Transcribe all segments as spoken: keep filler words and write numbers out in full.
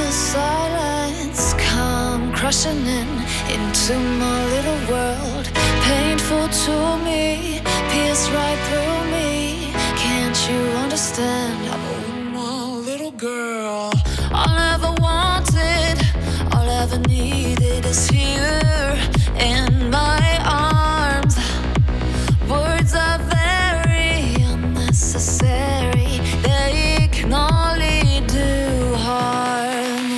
the silence come crushing in into my little world. Painful to me, pierce right through me. Can't you understand? Oh, my little girl. All I ever wanted, all I ever needed is here in my arms. Words are very unnecessary. They can only do harm.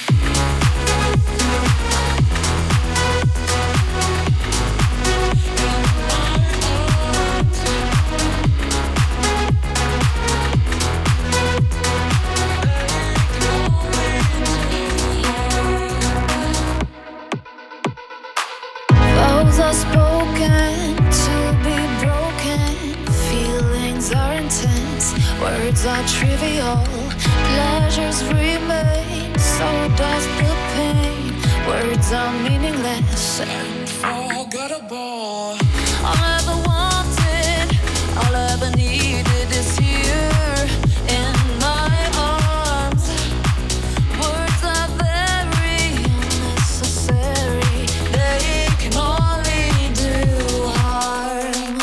Vows are spoken to be broken. Feelings are intense, words are trivial. Pleasures remain, so does the pain. Words are meaningless and forgettable. All I ever wanted, all I ever needed is here in my arms. Words are very unnecessary. They can only do harm.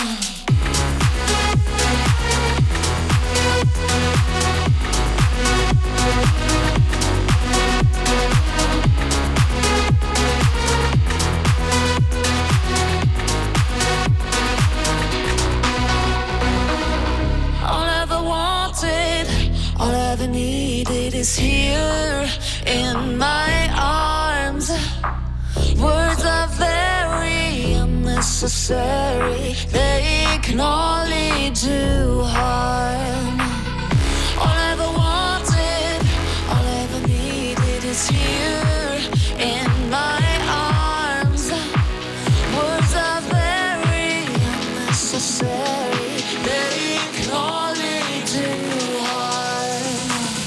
All I ever wanted, all I ever needed is here in my arms. Words are very unnecessary. They can only do harm. All I ever wanted, all I ever needed is here in my arms. Words are very unnecessary. They can only do harm.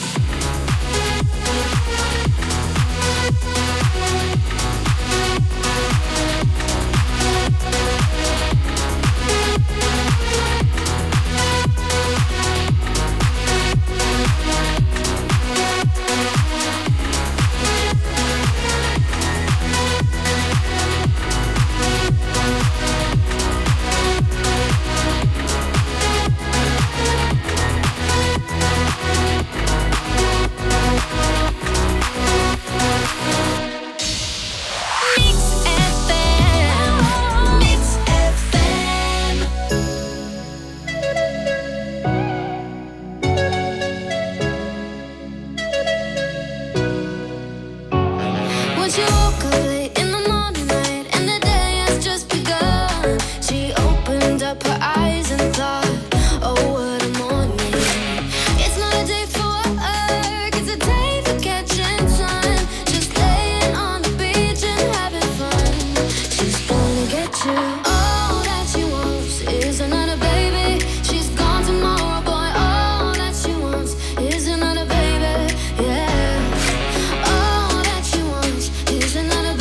Once you woke up late in the morning light and the day has just begun, she opened up her eyes and thought, oh, what a morning. It's not a day for work, it's a day for catching sun. Just laying on the beach and having fun. She's gonna get you. All that she wants is another baby. She's gone tomorrow, boy. All that she wants is another baby. Yeah. All that she wants is another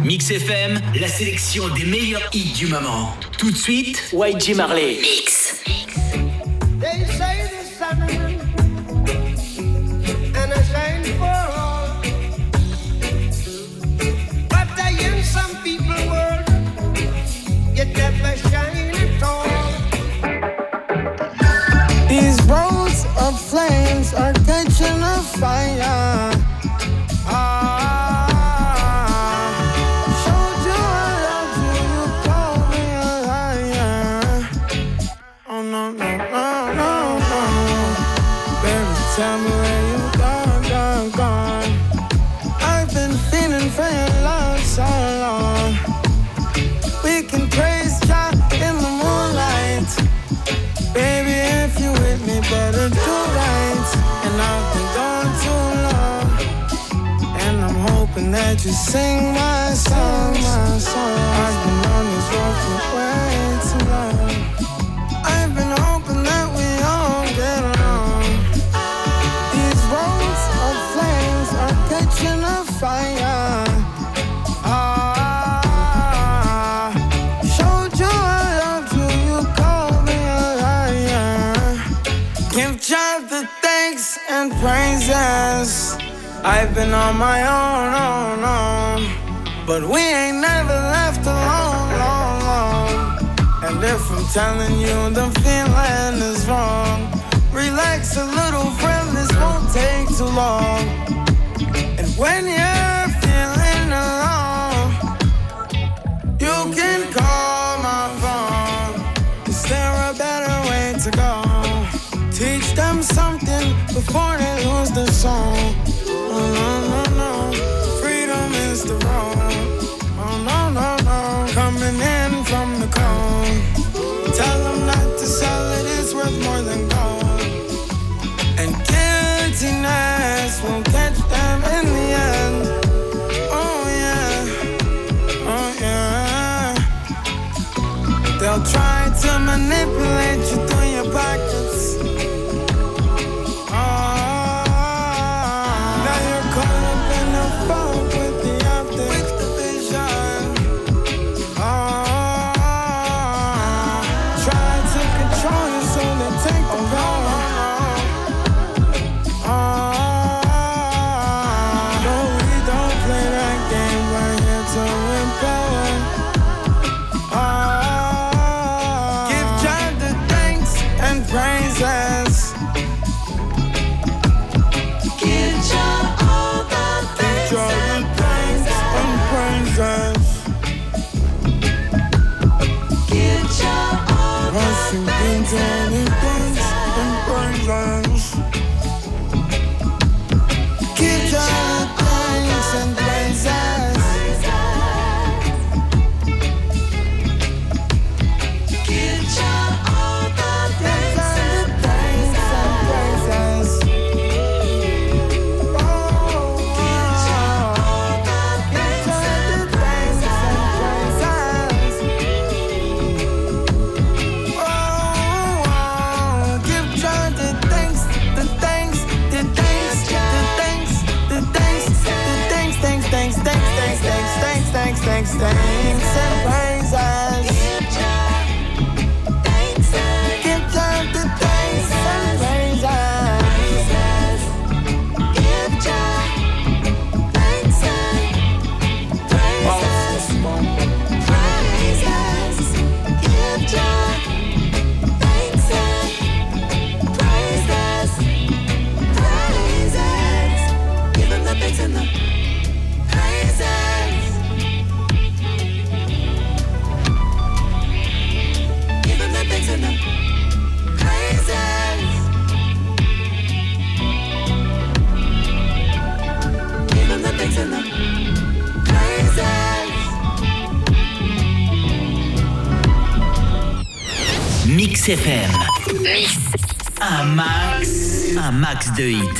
Mix F M, la sélection des meilleurs hits du moment. Tout de suite, Y J Marley. Mix. They say the sun and I shine for all, but I in some people world, you never shine at all. These roads of flames are catching a fire. Tell me where you gone, gone, gone. I've been feeling for your love so long. We can praise God in the moonlight. Baby, if you with me, better do right. And I've been gone too long, and I'm hoping that you sing my song, my song. I've been on this road for way too long. I've been hoping that we all get along. Catching a fire. Ah, showed you I loved you, you called me a liar. Give God the thanks and praises. I've been on my own, own, own, but we ain't never left alone, long, long. And if I'm telling you the feeling is wrong, relax a little, friend, this won't take too long. When you're feeling alone, you can call my phone. Is there a better way to go? Teach them something before they lose their soul. Oh no, no, no, freedom is the road. Oh no, no, no, coming in from the cold. Tell them not to sell it, it's worth more than gold. And guiltiness will catch them in the end. Oh yeah, oh yeah. They'll try to manipulate you through your pockets. Oh, now you're caught up in the fog with the optics, with the vision. Oh, try to control you so they take the power. Thanks, thanks, and praises. Give God the thanks and praises. Give God thanks and praises. Praises. Give God thanks and praises. Praises. Give Him the thanks and the praises. Thanks and the praises. Give Him the thanks and the praises. Mix F M. Mix. Un max, un max de hits.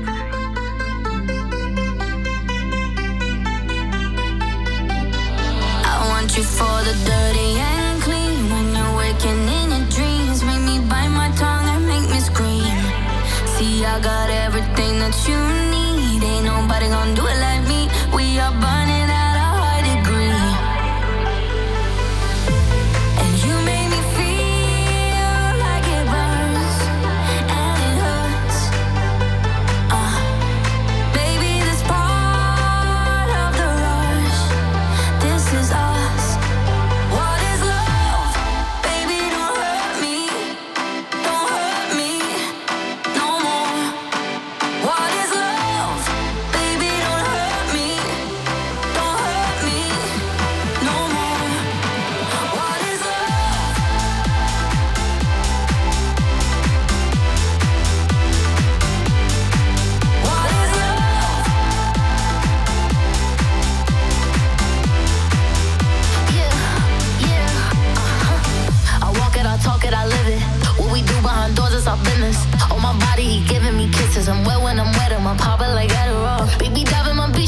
I want you for the dirty and clean. When you're waking in your dreams, make me bite my tongue and make me scream. See, I got everything that you need. Ain't nobody gonna do it like me. We are burning at a high degree.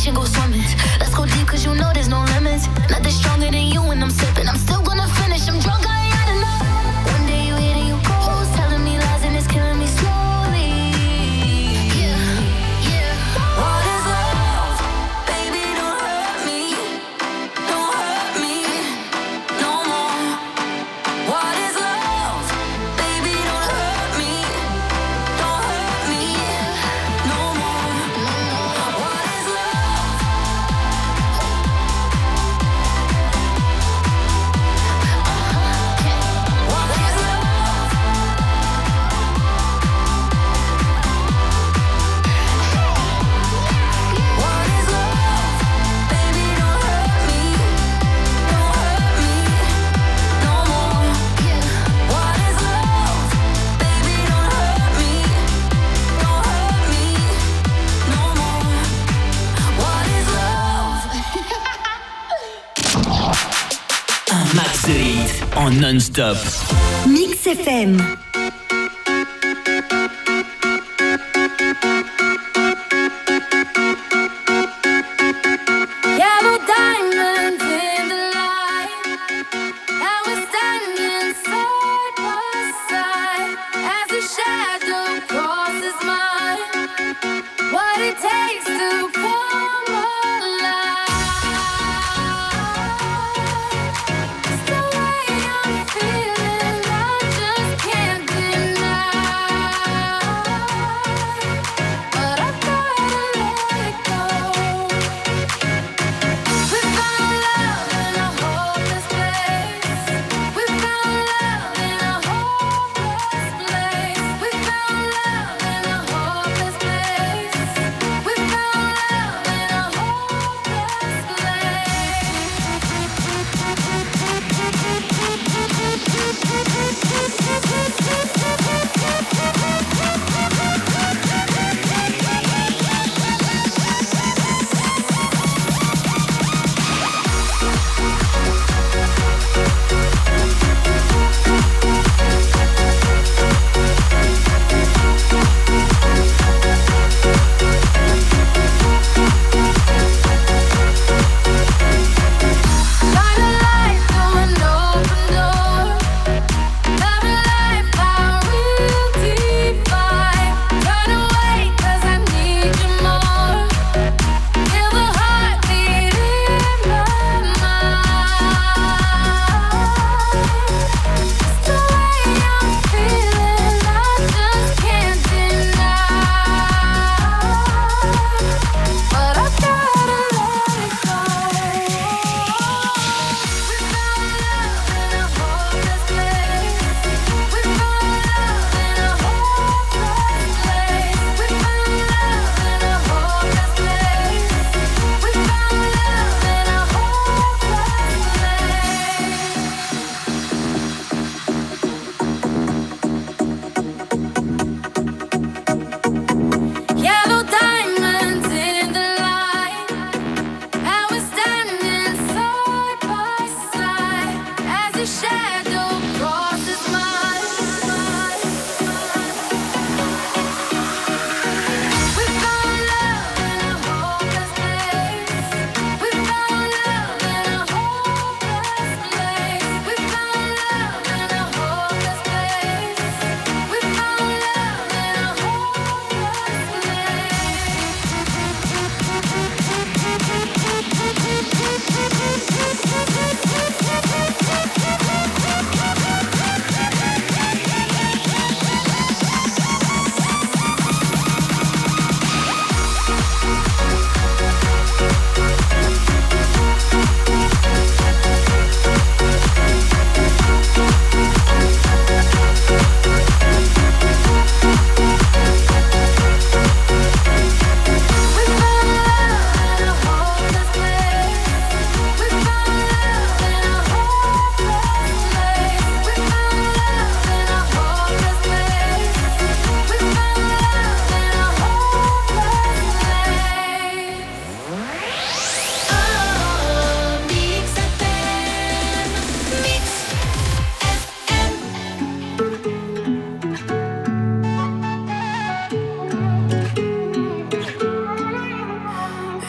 should go swimming. Let's go deep, cause you know there's no limits. Nothing stronger than you when I'm sipping. I'm still gonna finish, I'm drunk, I ain't had enough. One day you hit and you go, telling me lies and it's killing me slowly. Yeah, yeah. What is love? Baby, don't hurt me. Don't hurt me no more. What is love? Baby, don't hurt me. Don't hurt me no more. What is love? What is love? What is love? Baby, don't hurt me. Don't hurt me no more. What is love? Baby, don't hurt me. Don't hurt me no more. What is love? Un max de hits en non-stop. Mix F M. Yellow diamonds in the light. Now we're standing side by side as a shadow crosses mine. What it takes to come alive. It's the way I'm feeling. I just can't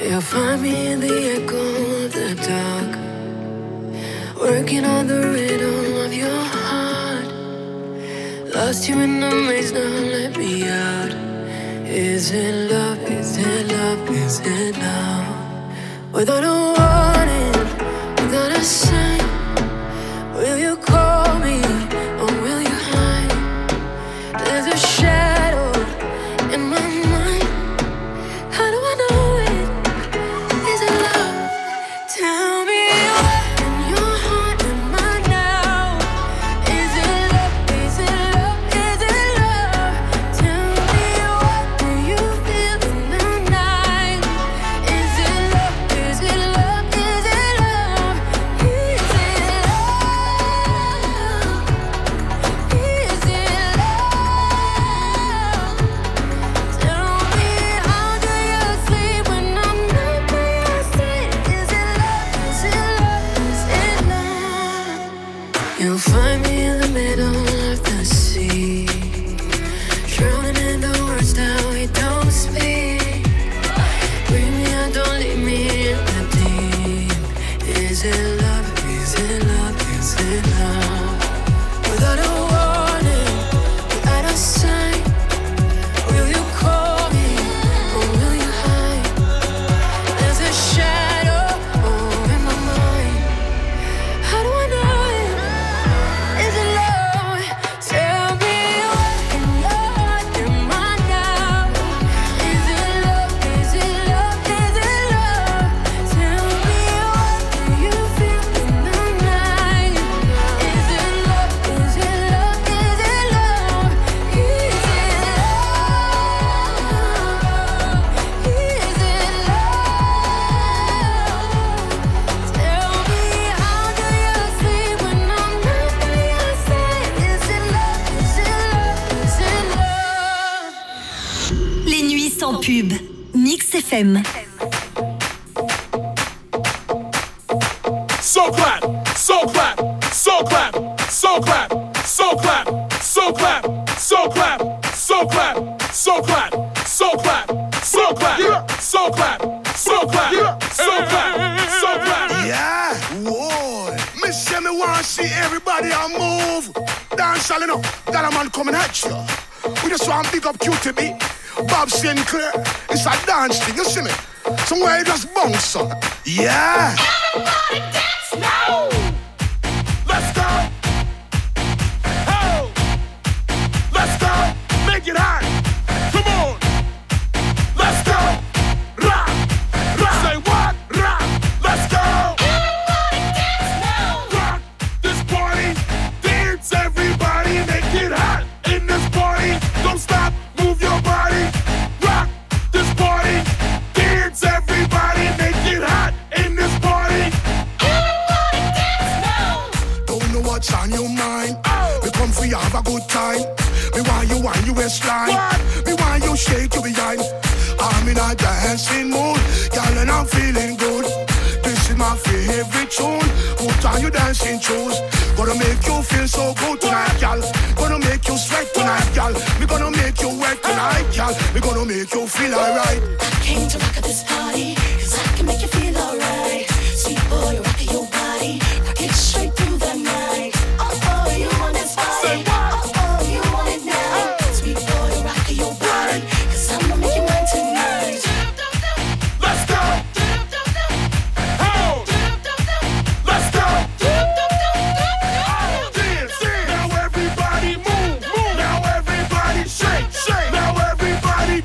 You'll find me in the echo of the dark, working on the rhythm of your heart. Lost you in the maze, now let me out. Is it love, is it love, is it love? Without a warning, without a sign, will you call me or will you hide? There's a shadow in my mind. How do I know it? Is it love? Tell me what in your heart am I now? Is it love? Is it love? Is it love? Tell me what do you feel in the night? Is it love? Is it love? Is it love? Is it love? Is it love? Tell me how do you sleep when I'm not by your side? Is it love? Is it love? Is it love? You'll find me in the middle of the sea, drowning in the words that we don't speak. Bring me out, don't leave me in the deep. Is it love? Is it love? Is it love? Without a warning, without a sign, will you call me or will you hide? There's a shadow oh, in my mind. How do I know it? Is it love? Tell me what in your heart am I now? Is it love? Is it love? Is it love? Tell me what do you feel in the night? Is it love? Is it love? Is it love? Is it love? Is it love? Tell me how do you sleep when I'm not by your side? Is it love? Is it love? Is it love? Les nuits sans pub. Mix F M. So clap, so clap, so clap, so clap, so clap, so clap, so clap, so clap, so clap, so clap, so clap, so clap, so clap, so clap, so clap. Yeah, whoa. Me say me want see everybody a move. Dance all enough, that a man coming at you. We just want big up Q T B, Bob Sinclair. It's a dance thing, you see me? Somewhere you just bounce up. Yeah. Everybody dance now. Let's go. Oh, let's go. Make it hot. Come on. Let's go. Rock, rock. Say what? Rock. Let's go. Everybody dance now. Rock this party. Dance everybody. Make it hot in this party. Don't stop. Move your body. Rock this party. Dance everybody. Make it hot in this party. Everybody dance now. Don't know what's on your mind. We come for you, have a good time. Me want you on your waistline. Me want you shake your behind. I'm in a dancing mood, girl, and I'm feeling good. This is my favorite tune. Put on your dancing shoes. Gonna make you feel so good tonight, girl. Gonna make you sweat tonight, girl. We gonna make you wet tonight, girl. We gonna make you feel alright. I came to rock at this party, cause I can make you feel alright. Sweet boy, rock your body, rock it straight through the night. Oh, oh, you want this body? Oh, oh, you want it now? Sweet boy, rock your body, cause I'ma make you mine tonight. Let's go. Oh, let's go. Oh, dance. Now everybody move, move. Now everybody shake, shake. Now everybody.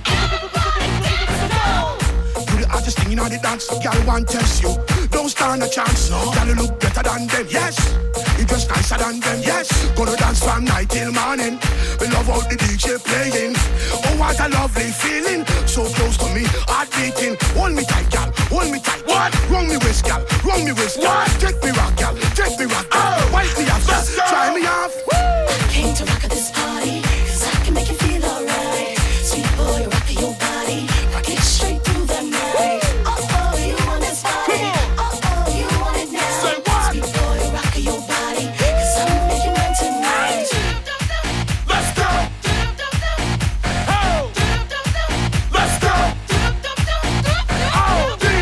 Do the hottest thing in all the dance, girl, want test you. Don't stand a chance, no. Girl, you look better than them, yes. You dress nicer than them, yes. Gonna dance from night till morning. We love how the D J playing. Oh, what a lovely feeling. So close to me, heart beating. Hold me tight, girl, hold me tight. What? Wrong me waist, girl, wrong me waist, girl. What? Take me rock, girl, take me rock, girl. Oh. Wipe me off, Let's go. try me off. I came to rock at this party, cause I can make you feel alright. Sweet boy, rock your body, rock it straight through the night. Oh, oh, you want this body? Oh, oh, you want it now? Say what? Sweet boy, rock your body, cause I'ma make you mine tonight. Let's go. Oh, let's go. Oh, dance.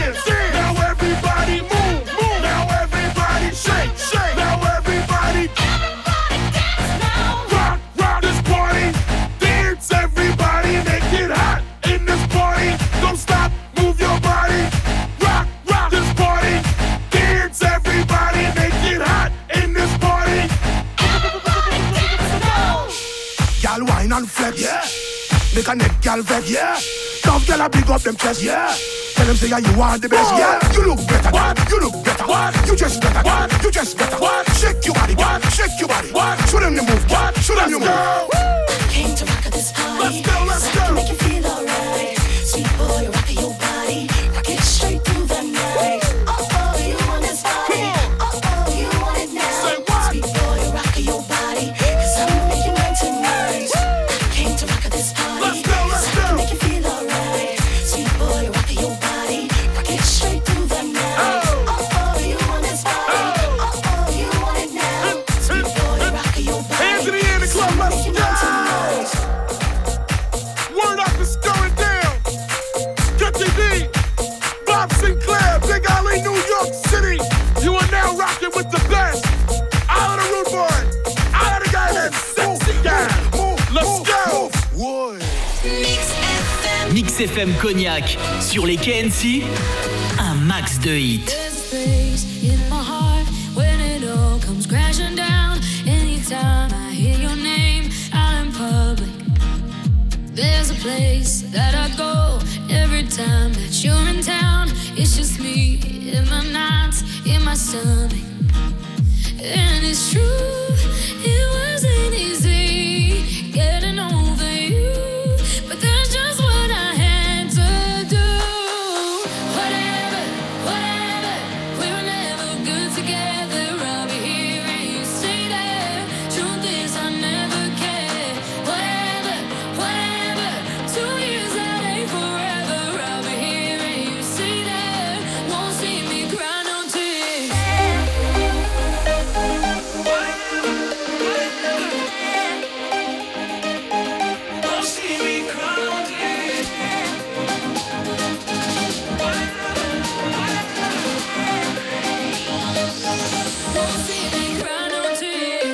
make a neck gal vex. Yeah, tough gal a big up them chest. Yeah, tell them say yeah, you are the best. What? Yeah, you look better. What? You look better. What? You just better. What? You just better. What? Shake your body. What? Shake your body. What? Show them the move. What? Show them the move. I came to rock at this party. Let's go, let's so go. I can make you feel alright. Sweet boy, rock your body. Rock it straight through the night. Oh oh, you want this body. Oh oh, you want it now. Say what? Sweet boy, rock your body. Cause I'ma make you mine tonight. I came to rock at this party. Let's go, let's so I can go. make you feel alright. Sweet boy, rock your body. Rock it straight through the night. Oh. Oh oh, you want this body. Oh. Oh oh, you want it now. Sweet boy, rock your body. Hands in the air in the club, I'ma let's make you go. mine tonight. Word up is going down. Get T V, Bob Sinclair, Big Alley, New York City. You are now rocking with the best. Out of the rude boy. Out of the guy that's sexy guy. Let's go. Mix F M Cognac sur les K N C, un max de hits. There's a place in my heart when it all comes crashing down. Anytime I hear your name out in public, there's a place that I go every time that you're in town. It's just me in my nights, in my stomach. And it's true, it wasn't easy getting over you, but that's just what I had to do. Whatever, whatever, we were never good together. I'll be here and you stay there. Truth is I never cared. Whatever, whatever, two years that ain't forever. I'll be here and you stay there. Won't see me cry no tears. Won't see me cry no tears.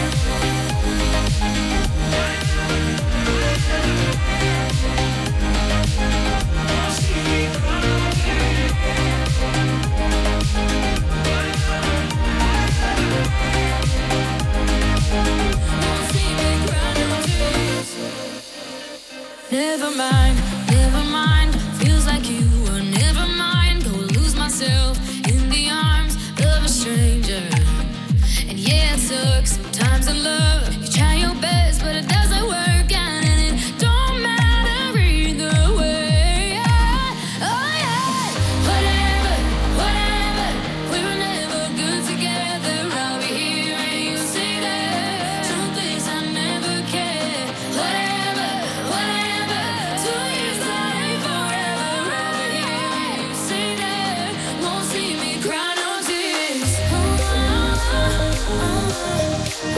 Won't see me cry no tears. Never mind, never mind. Feels like you were never mind. Go lose myself in the arms of a stranger. And yeah, it sucks sometimes in love. You try your best, but it doesn't work out, and it don't matter either way. Yeah. Oh yeah, whatever, whatever. We were never good together. I'll be here and you stay there. Truth is I never cared. Whatever, whatever. Two years that ain't forever. I'll be here and you stay there. Won't see me cry no tears. Oh, oh, oh, oh,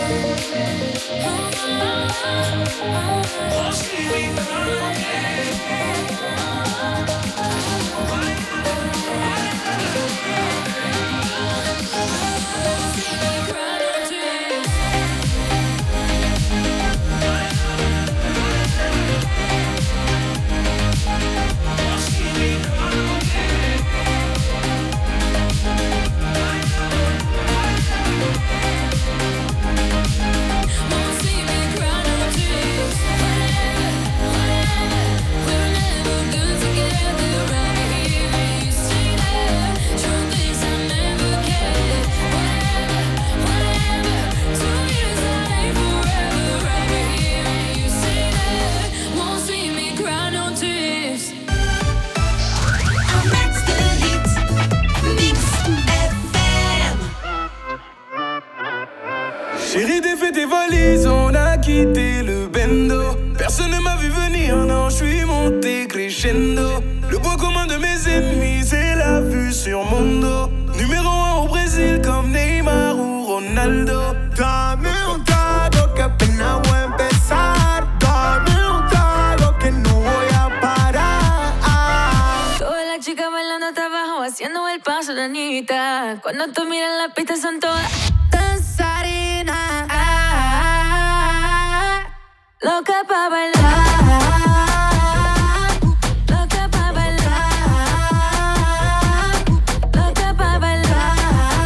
oh. Won't see me cry no Chérie, défais tes valises, on a quitté le bendo. Personne ne m'a vu venir, non, je suis monté crescendo. Le point commun de mes ennemis, c'est la vue sur mon dos. Numéro un au Brésil comme Neymar ou Ronaldo. Dame un trago que apenas voy a empezar. Dame un trago que no voy a parar. Todas las chicas bailando hasta abajo, haciendo el paso de Anita. Cuando tú miras las pistas son todas danzarinas. Loca pa' bailar, loca pa' bailar, loca pa' bailar.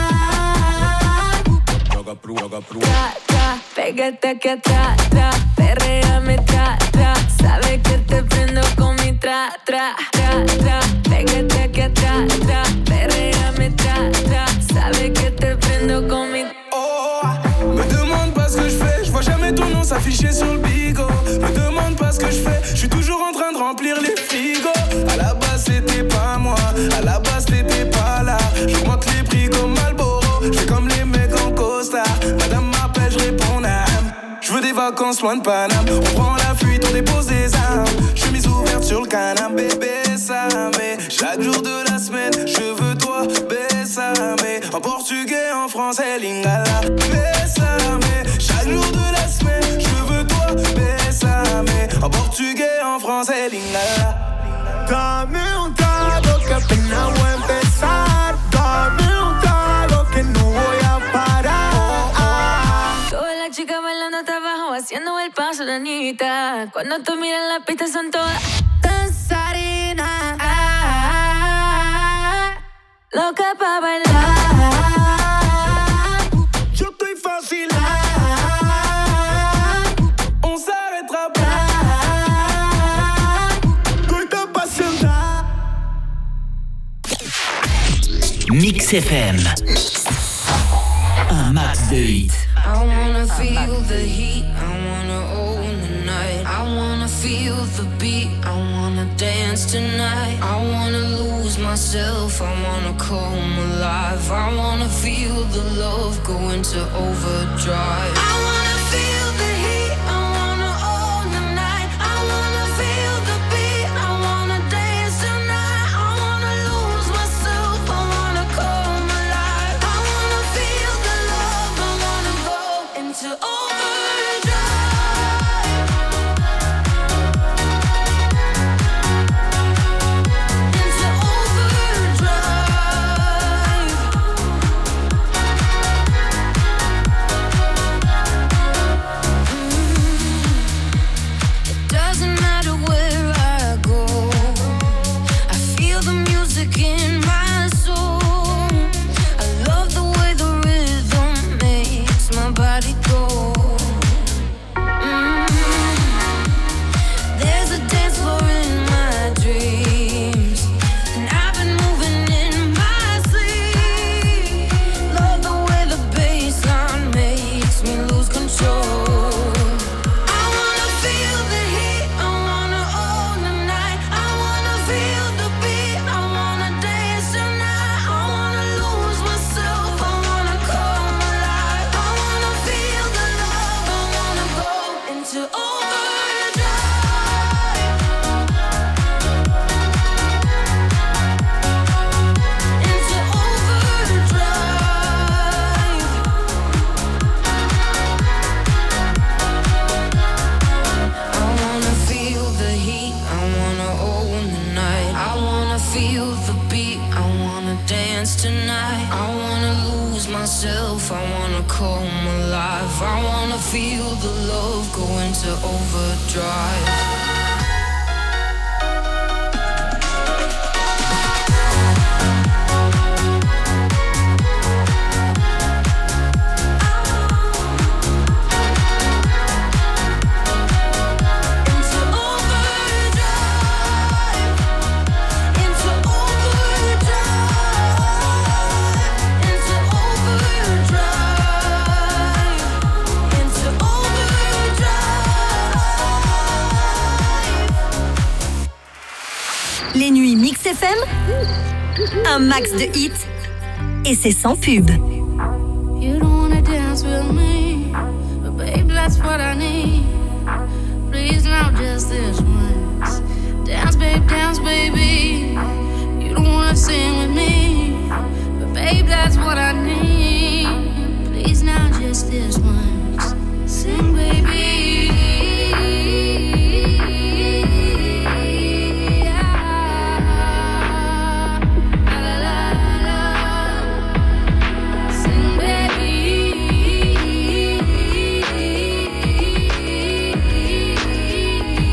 Tra, tra, pégate aquí atrás, tra, perréame, tra, tra. Sabes que te prendo con mi tra, tra, tra, tra. Pégate aquí atrás, tra. Perréame, tra, tra. Sabes que te prendo con mi... Oh, me demande pas ce que je fais, je vois jamais ton nom s'afficher sur le bigot. Me demande pas ce que je fais, je suis toujours en train de remplir les frigos. À la base c'était pas moi, à la base t'étais pas là. J'augmente les prix comme Marlboro, j'fais comme les mecs en costard. Madame m'appelle, je réponds nam. Je veux des vacances loin de Paname. On prend la fuite, on dépose des armes. Chemise ouverte sur le canapé, bébé ça mais chaque jour de la semaine, je veux toi, bésame. En portugais, en français, lingala. Bésame, chaque jour de la semaine, je veux toi, bésame. En portugais, en français, lingala. Dame un trago que apenas voy a empezar. Dame un trago que no voy a parar. Todas las chicas bailando hasta abajo, haciendo el paso de Anita. Cuando tú miras la pista son todas danzarinas, loca pa' bailar. Yo estoy fácil. On s'arrêtera pas. Mix F M. Un max de hits. I wanna feel the heat, I wanna own the night. I wanna feel the beat, I wanna dance tonight. I wanna lose myself, I wanna come alive. I wanna feel the love go into overdrive. I wanna feel the heat, I wanna own the night. I wanna feel the beat, I wanna dance tonight. I wanna lose myself, I wanna come alive. I wanna feel the love, I wanna go into overdrive. Into overdrive. Mm. It doesn't matter where I go, I feel the music in my soul. I love the way the rhythm makes my body go. Mm. There's a dance floor in my dreams, and I've been moving in my sleep. Love the way the bassline makes me lose control. I wanna feel the heat, I wanna own the night. I wanna feel the beat, I wanna dance tonight. I wanna lose myself, I wanna come alive. I wanna feel the love, I wanna go into overdrive. Into overdrive. I wanna feel the heat, I wanna own the night. I wanna feel the beat, I wanna dance tonight. I wanna lose myself, I wanna come alive. I wanna feel the love go into overdrive. Into overdrive. Into overdrive. Into overdrive. Into overdrive. Les nuits Mix F M, un max de hits et c'est sans pub. You don't wanna dance with me, but babe, that's what I need. Please now just this once. Dance, babe, dance, baby. You don't wanna sing with me, but babe, that's what I need. Please now just this once. Sing, baby.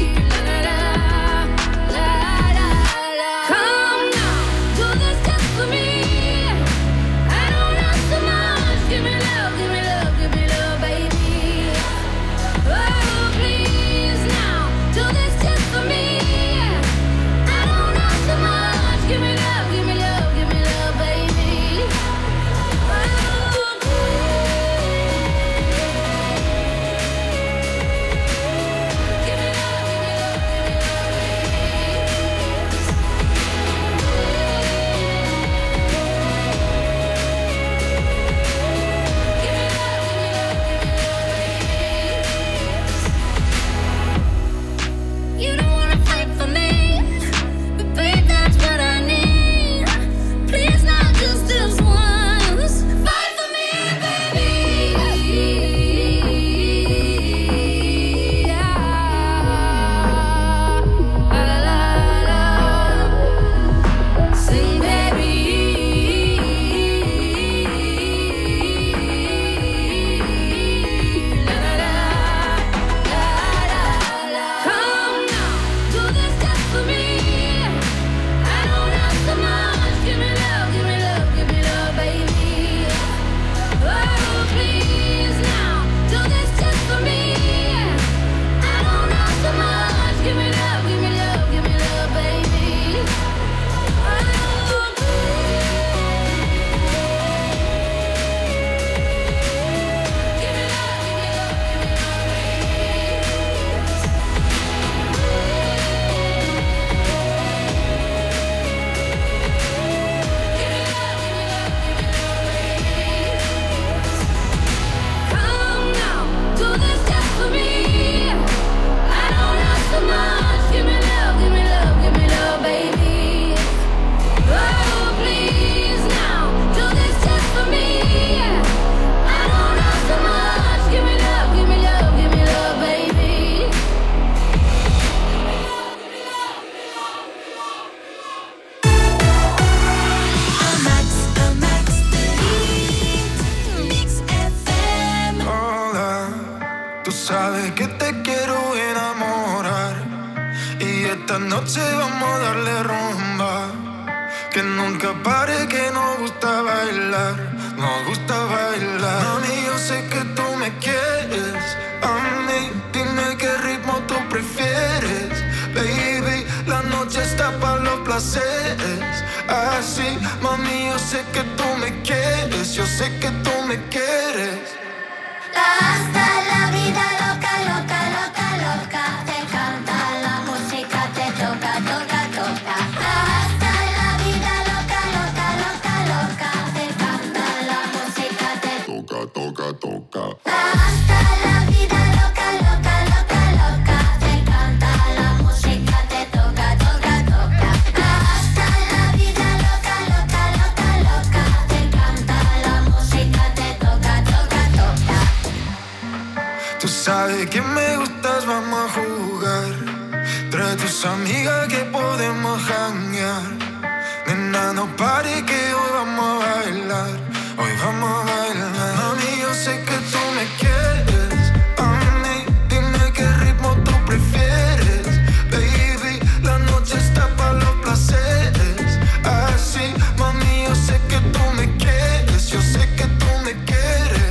Come now, do this dance with me. que te quiero enamorar. Y esta noche vamos a darle rumba. Que nunca pare, que nos gusta bailar. Nos gusta bailar. Mami, yo sé que tú me quieres. A mí, dime qué ritmo tú prefieres. Baby, la noche está para los placeres. Así, mami, yo sé que tú me quieres. Yo sé que tú me quieres. Hasta la vida loca, loca, loca, loca. Te encanta la música, te toca, toca, toca. Hasta la vida loca, loca, loca, loca. Te encanta la música, te toca, toca, toca. Hasta la vida loca, loca, loca, loca. Te encanta la música, te toca, toca, toca. Hasta la vida loca, loca, loca, loca. Te encanta la música, te toca, toca, toca. Tú sabes que me gustas, vamos a jugar. Trae tus amigas que podemos janguear. Nena, no pare que hoy vamos a bailar. Hoy vamos a bailar. Mami, yo sé que tú me quieres. A mí, dime qué ritmo tú prefieres. Baby, la noche está para los placeres. Así, mami, yo sé que tú me quieres. Yo sé que tú me quieres.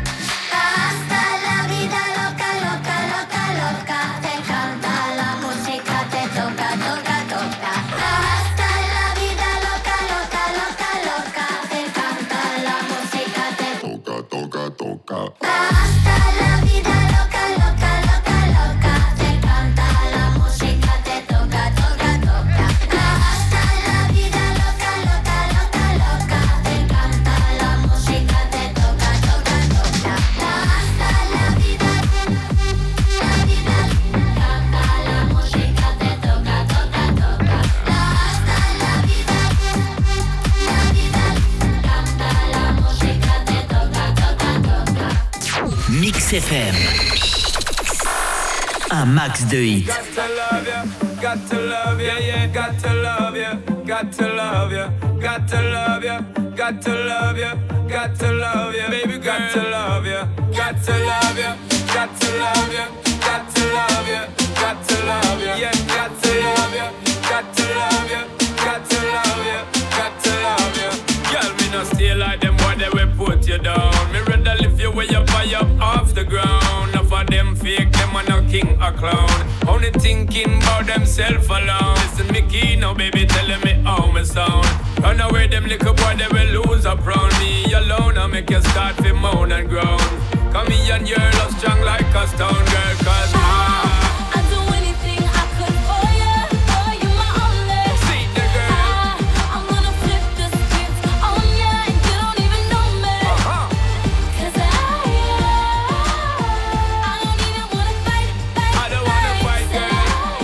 Hasta la vida loca, loca, loca, loca. Te encanta la música, te toca, toca, toca. Hasta la vida loca, loca, loca, loca. Te encanta la música, te toca, toca, toca. Hasta la vida loca, loca, loca, loca. Te encanta la música, te toca, toca, toca. Hasta la vida loca, loca, loca, loca. Te encanta la música, te toca, toca, toca. Hasta la vida, la vida, canta la música, te toca, toca, toca. Hasta la vida, la vida, canta la música, te toca, toca, toca. Mix F M. Un max de hits. Got to love ya, got to love ya, yeah, got to love ya, got to love ya, got to love ya, got to love ya, got to love ya, baby, got to love ya, got to love ya, got to love ya, got to love ya, got to love ya, yeah, got to love ya, got to love ya, got to love ya, got to love ya. Girl, me no stay like them boy, they will put you down. Me rather lift you way up high up off the ground. Enough of them fake, them are no king or clown. Only thinking about themself alone. Listen me key now, baby, telling me how me sound. Run away, them little boy, they will lose up round me alone. I make you start to moan and groan. Come here and you're love strong like a stone girl, cause I I'd do anything I could for you, for you my only. see the girl. I, I'm gonna flip the script on ya and you don't even know me. Uh-huh. Cause I, I don't even wanna fight, fight, I don't wanna fight, girl.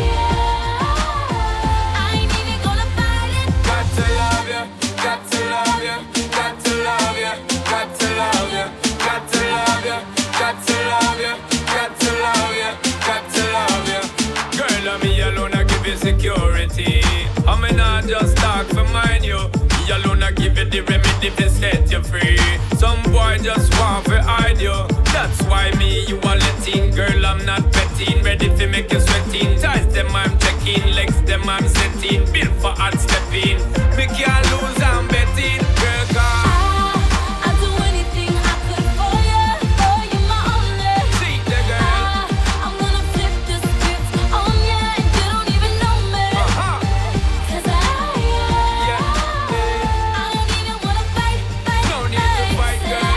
I ain't even gonna fight it. Got to love ya, got to love ya, got to love ya, got to love ya, got to love ya, got to love ya, got to love ya, got to love ya. Girl, I'm me alone, I give you security. I may not just talk for mine, you. Me alone, I give you the remedy to set you free. Some boy just want to hide you. That's why me, you are letting. Girl, I'm not betting. Ready to make you sweating. Ties them, I'm checking. Legs them, I'm setting. Built for hard stepping. Me can't lose, I'm betting. Girl, come. I, I'd do anything I could for you, for you my only. See the girl. I, I'm gonna flip the script on ya and you don't even know me. Uh-huh. Cause I, Yeah. I don't even wanna fight, fight, No need to fight, girl.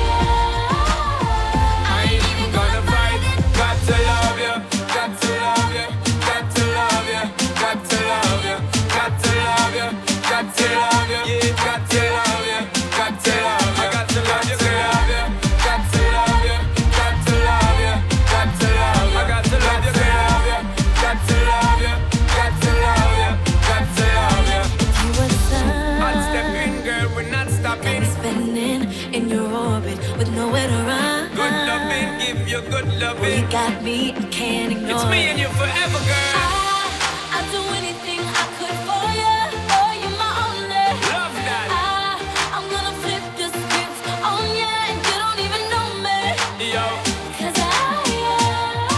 I ain't even gonna fight it. Got to love ya, got to love ya, got to love ya, got to love ya, got to love ya, got to love ya, yeah, got to love ya, got to love ya, got to love ya, got to love ya, got to love ya, got to love ya, got to love ya, got to love ya, got to love ya, got to love ya. You were the sun. Hot stepping, girl, we're not stopping. Spinning in your orbit with nowhere to run. Good loving, give you good Well, you loving. got me, I can't ignore It's me and it. you forever, girl. I, I'd do anything I could for you, for you my only. Love that. I, I'm gonna flip the script on ya and you don't even know me. Yo. Cause I,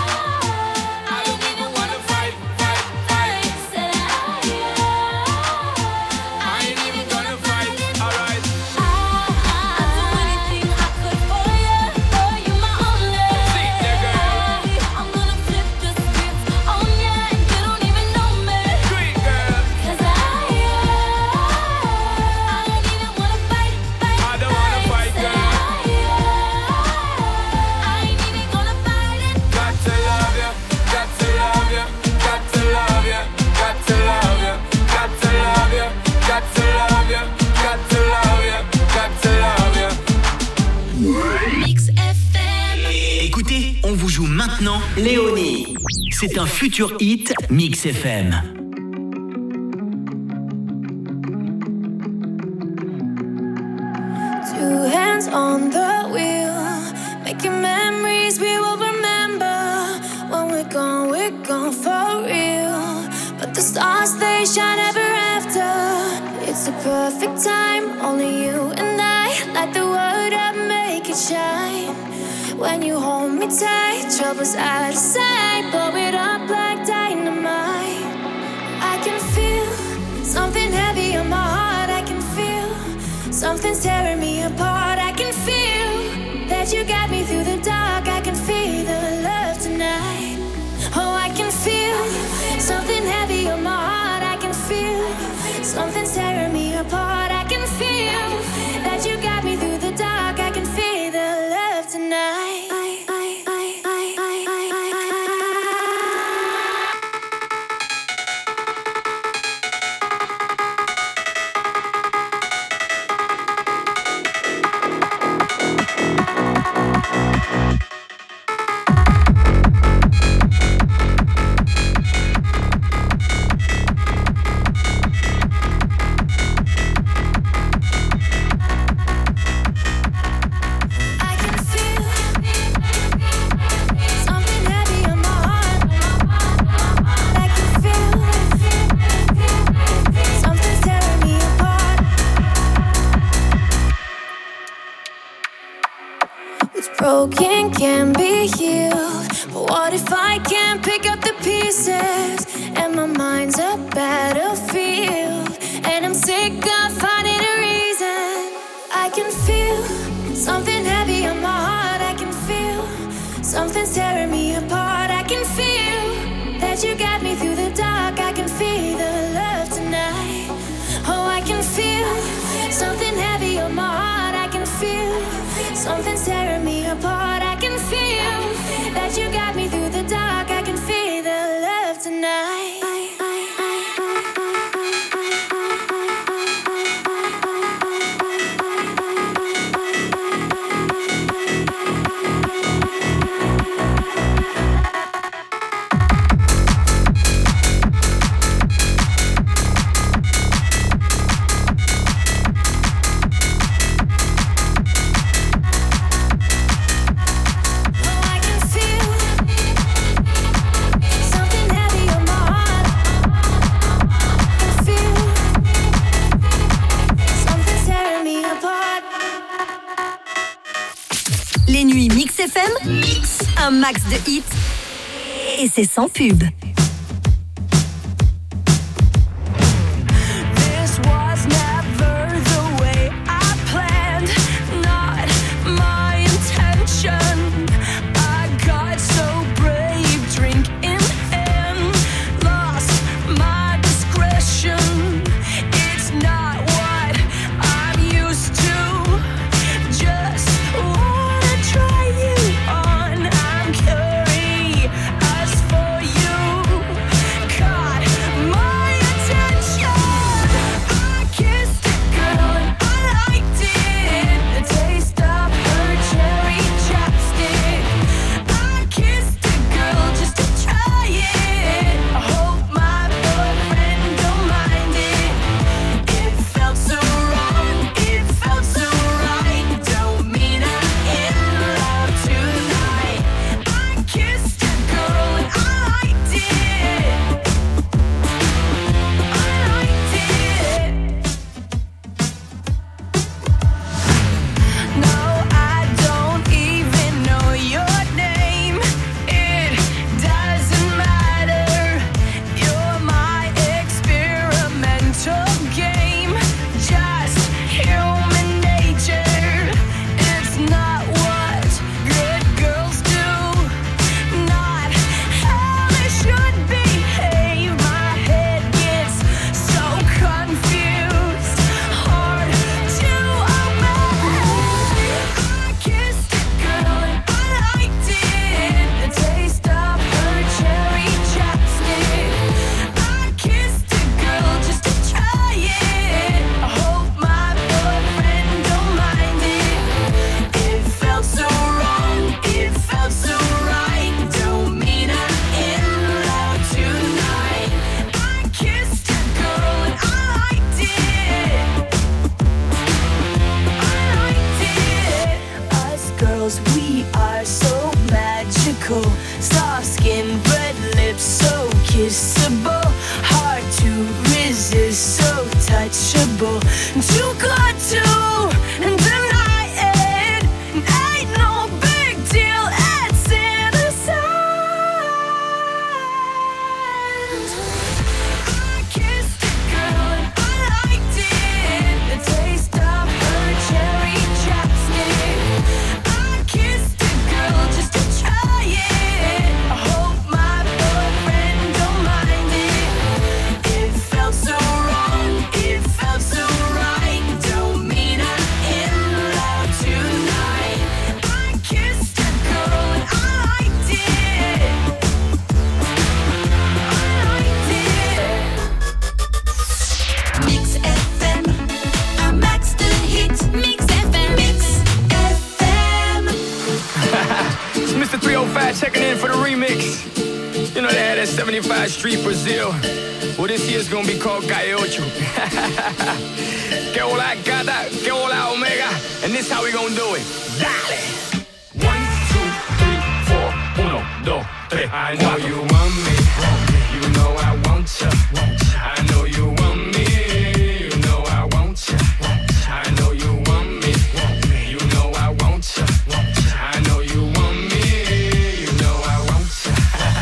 maintenant, Léonie. C'est un futur hit Mix F M. Two hands on the wheel, making memories we will remember. When we're gone, we're gone for real. But the stars, they shine ever after. It's a perfect time, only you and I. Light the world up, make it shine. When you hold me tight, trouble's out of sight. Blow it up like dynamite. I can feel something heavy on my heart. I can feel something's tearing me apart. I can feel that you got me through the dark. I can feel the love tonight. Oh, I can feel something heavy on my heart. I can feel something's tearing me apart. I can feel that you got me through the dark. I can feel the love tonight. Broken can be healed, but what if I can't pick up the pieces? And my mind's a battlefield, and I'm sick of finding a reason. I can feel something heavy on my heart. I can feel something's tearing me apart. I can feel that you got me through the dark. I can feel the love tonight. Oh, I can feel something heavy on my heart. I can feel something's tearing me apart. I can feel that you got me through the dark. I can feel the love tonight. Les nuits Mix F M, un max de hits et c'est sans pub. You Worldwide checking in for the remix. You know they had that seventy-five Street Brazil. Well, this year's gonna be called Calle Ocho. Que hola gata, que hola omega. And this how we gonna do it. Dale! One, two, three, four, uno, dos, tres. I know you want me. You know I want ya. I know you want me. You know I want ya. I know you want me. You know I want ya. I know you want me. You know I want ya.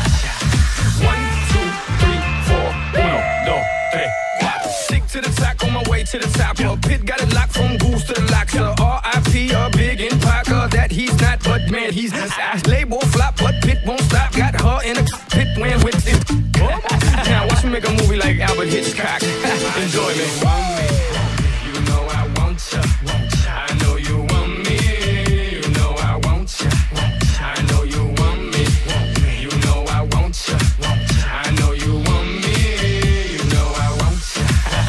One, two, three, four, uno, dos, tres, cuatro. Stick to the top, on my way to the top. A pit got it locked from goose to the locks. R I P a big in Parker that he's not, but man he's the size. Label flop, but Pit won't stop. Got her in a pit when with it. Now watch me make a movie like Albert Hitchcock. Enjoy me. You know I want ya. I know you want me. You know I want ya. I know you want me. You know I want ya. I know you want me. You know I want ya.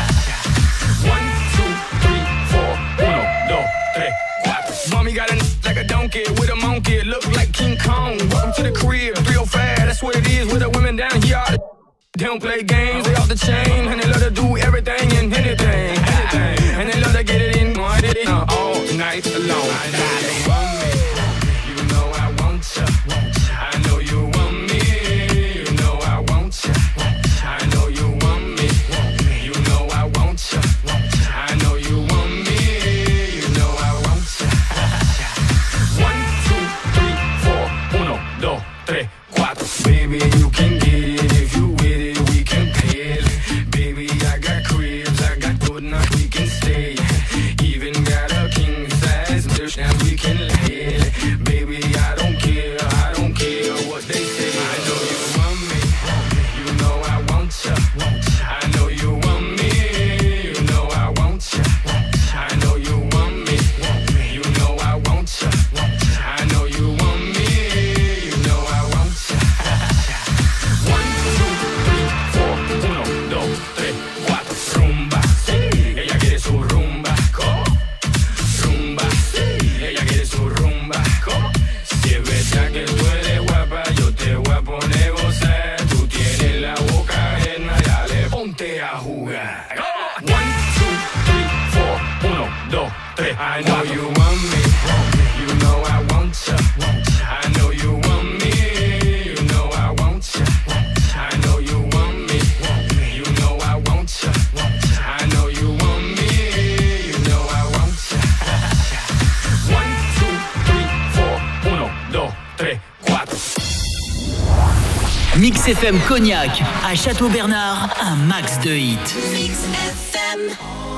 One, two, three, four, uno, dos, tres, cuatro. Mommy got a n- like a donkey with a monkey. Look like King Kong. Welcome to the crib, three oh five. That's what it is with the women down here. They don't play games, they off the chain. And they love to do everything and anything, anything. And they love to get it in uh, all night long. I know you want me. You know I want ya. I know you want me. You know I want ya. I know you want me. You know I want ya. I know you want me. You know I want ya. One, two, three, four, uno, dos, tres, cuatro. Baby, you can get it if you with it. We can pay it. Baby, I got cribs, I got good enough, we can stay. Even got a king size dish and we can lay it. Baby, I don't care, I don't care what they say. I know you want me. You know I want ya. I know you want me. You know I want ya. I know you want me. You know I want ya. I know you want me. You know I want ya. One, two, three, four, uno, dos, tres, cuatro. Rumba, sí, ella quiere su rumba. ¿Cómo? Rumba, sí, ella quiere su rumba. ¿Cómo? Si es verdad que tú eres guapa, yo te voy a poner gozar. Tú tienes la boca llena, dale, ponte a jugar. ¿Cómo? One, two, three, four, uno, dos, tres. I know you want me. You know I want ya. I know you want me. You know I want ya. I know you want me. You know I want ya. I know you want me. You know I want ya. One, two, three, four, uno, dos, tres, cuatro. Mix F M Cognac, à Château-Bernard, un max de hits. Mix F M.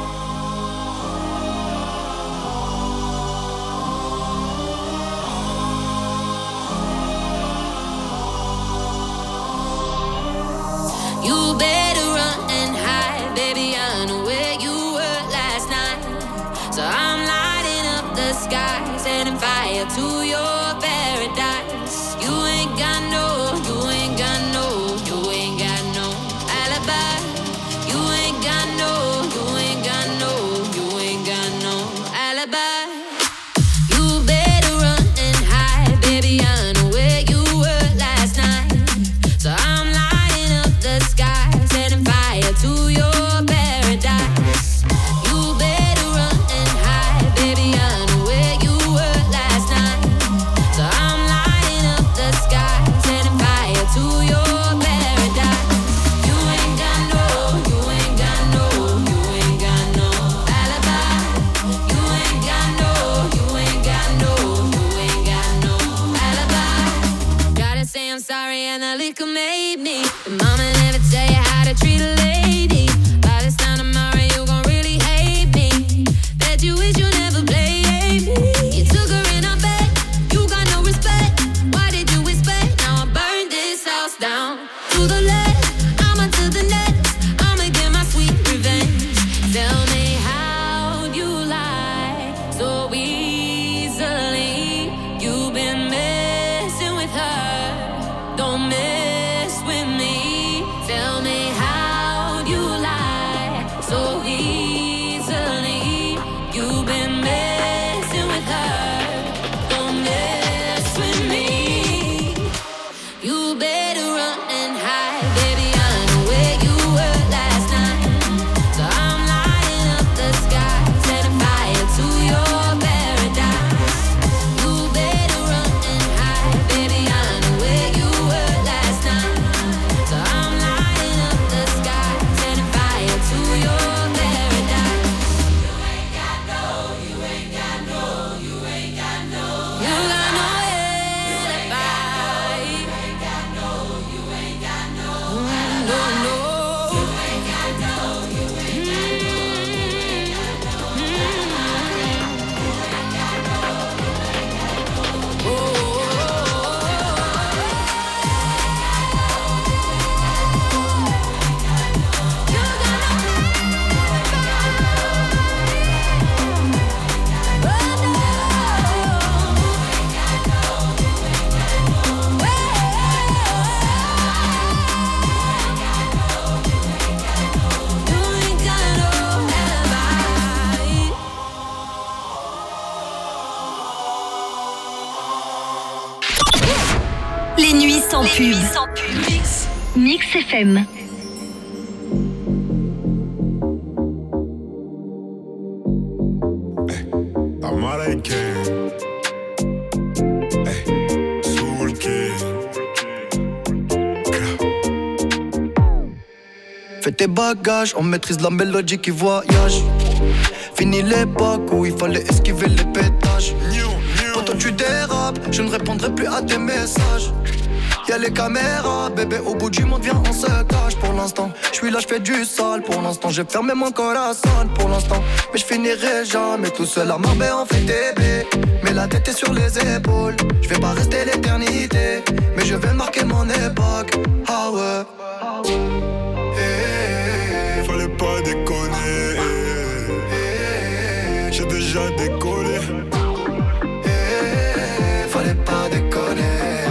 You better run and hide, baby. I know where you were last night. So I'm lighting up the sky, setting fire to your paradise. You ain't got no, you ain't got no, you ain't got no alibi. You ain't got no, you ain't got no, you ain't got no alibi. You better run and hide, baby. I know where you were last night. So I'm lighting up the sky, setting fire to your paradise. You better run and hide, baby. I know where you were last night. So I'm lighting up the sky, setting fire to your paradise. You ain't got no, you ain't got no, you ain't got no alibi. You ain't got no, you ain't got no, you ain't got no alibi. Gotta say I'm sorry and the liquor made me. But mama never tell you how to treat a lady. By this time tomorrow you gon' really hate me. Bet you wish you never played me. You took her in her bed, you got no respect. Why did you expect? Now I burn this house down to the left, I'ma to the next. I'ma get my sweet revenge. Tell me how you lie so easily. You've been messing with her, don't mess with me. les nuits sans pub. Mix. Mix F M. Fais tes bagages, on maîtrise la mélodie qui voyage. Fini l'époque où il fallait esquiver les pétages. Quand tu dérapes, je ne répondrai plus à tes messages. Y'a les caméras, bébé, au bout du monde, viens, on se cache. Pour l'instant, je suis là, je fais du sale. Pour l'instant, j'ai fermé mon corazon. Pour l'instant, mais je finirai jamais tout seul à Marbella, on fait bébé. Mais la tête est sur les épaules. Je vais pas rester l'éternité, mais je vais marquer mon époque. Ah ouais. Fallait pas déconner. J'ai déjà décollé. Fallait pas déconner.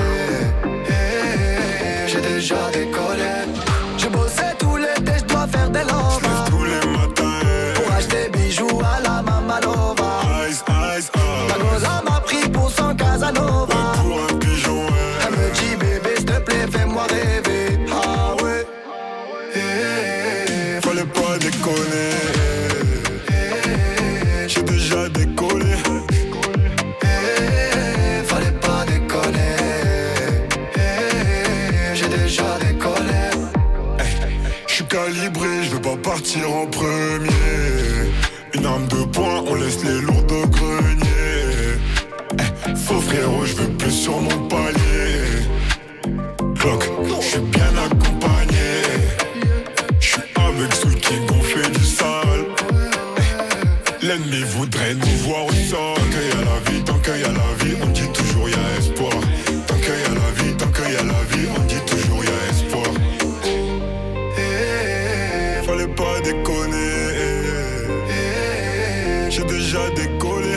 J'ai déjà décollé. Je bossais tout l'été, je dois faire des lovas. J'lève tous les matins pour acheter bijoux à la Mamalova. Ice, ice, ice. La goza m'a pris pour son Casanova. Ouais, pour un pigeon, ouais. Elle me dit bébé, s'il te plaît, fais-moi rêver. Ah ouais. Hey, fallait pas déconner. J'ai déjà décollé. Hey, fallait pas déconner. Hey, j'ai déjà décollé. J'suis calibré, j'veux pas partir en premier. Une arme de poing, on laisse les lourds de grenier. Hey, faux frérot, j'veux plus sur mon palier. Clock, j'suis bien accompagné. J'suis avec ceux qui gonflaient du sale. L'ennemi voudrait nous voir au sol. Tant qu'il y a la vie, tant qu'il y a la vie, on dit toujours y'a espoir. Tant qu'il y a la vie, tant qu'il y a la vie, on dit toujours y'a espoir. Hey, fallait pas déconner. Hey, j'ai déjà décollé.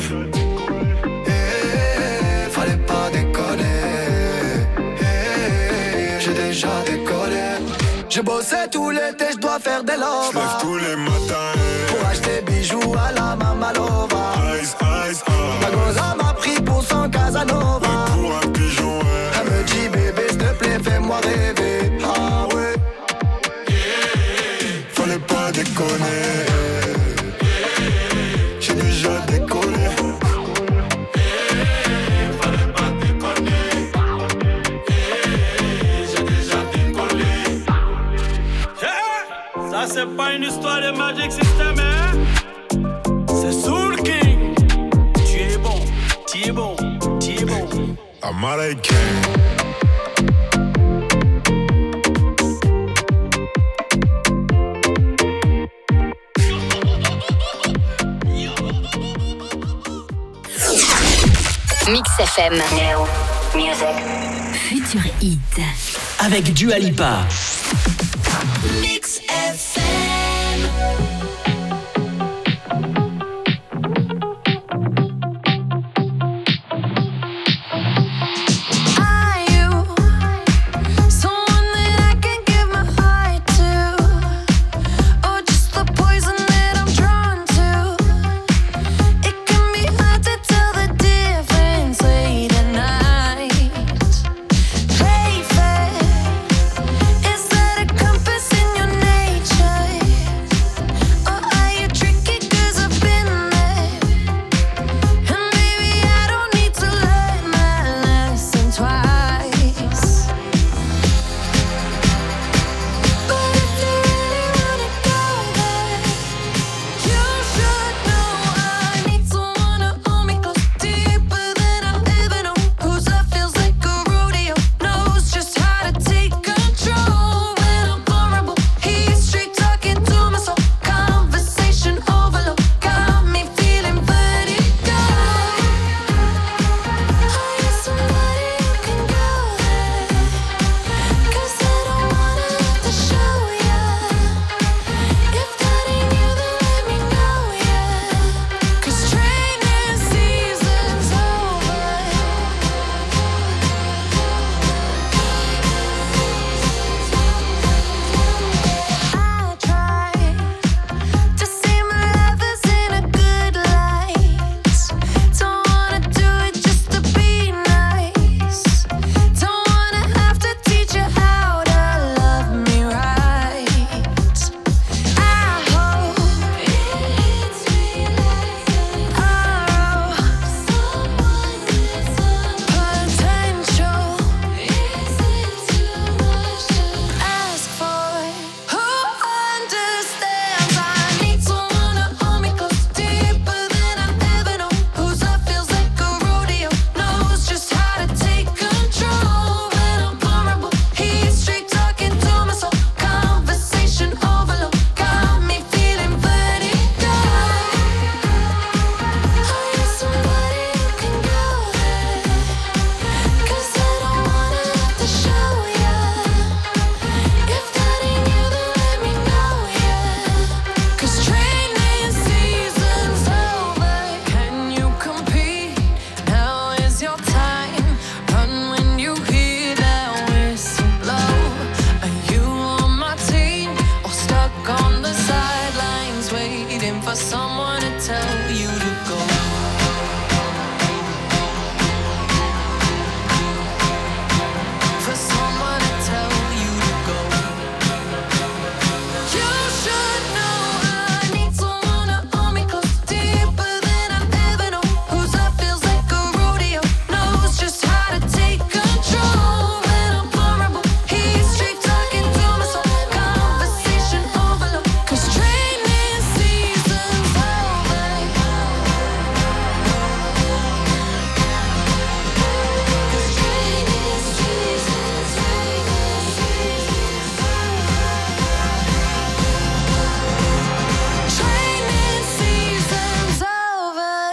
Hey, fallait pas déconner. Hey, j'ai déjà décollé. Je bossais tout l'été, je dois faire des lovas. J'lève tous les matins pour acheter bijoux à la Mamalova. Ice, ice, ice. La goza m'a pris pour son Casanova. Ouais, pour un pigeon, ouais. Elle me dit bébé, s'il te plaît, fais-moi rêver. Ah ouais. Fallait pas déconner. J'ai déjà décollé. Fallait pas déconner. J'ai déjà décollé. Ça c'est pas une histoire de Magic System, hein? C'est Soul King. Tu es bon, tu es bon, tu es bon. Américain. Mix F M. New music. Futur Hit. Avec Dua Lipa. Mix.